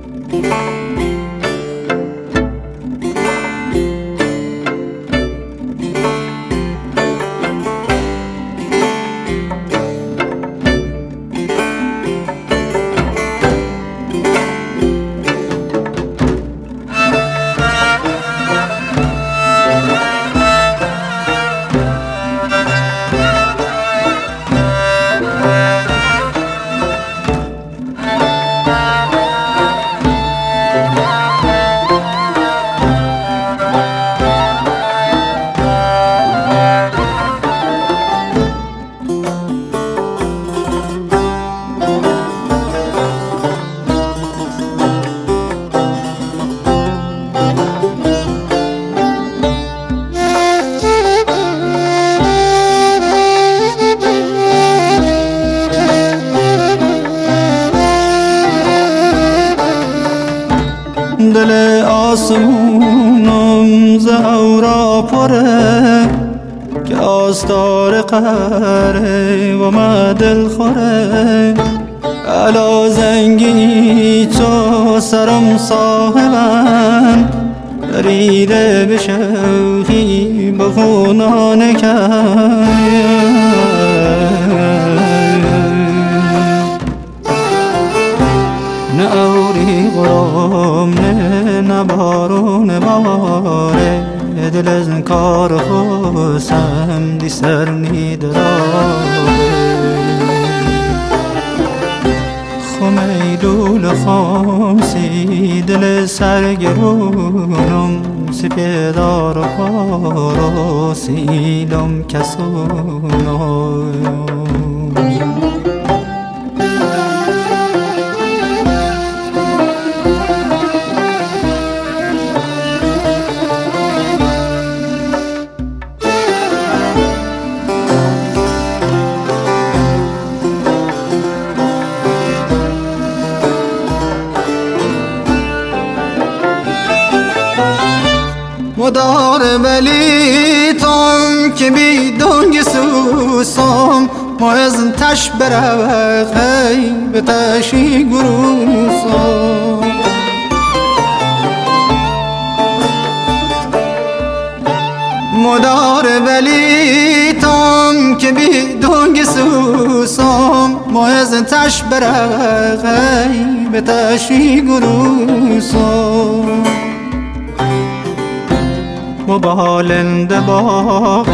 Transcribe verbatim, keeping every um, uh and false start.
دل آسمونم ز اورا پره که آستار قهره و ما دل خوره علا زنگی تو سرم صاحبم دریده به شوخی به خونانه کرد نه اوری غرام نه نه بارون باره دل از کار خوستم دی سر نیدراره خمیدول خامسی دل سرگرونم سپیدار و پارو سیلم کسونم مدار ولی تام که بی دنگ سوسام ما از تش برقی به تشی گروسام مدار ولی تام که بی دنگ سوسام ما از تش برقی به تشی گروسام مبالنده با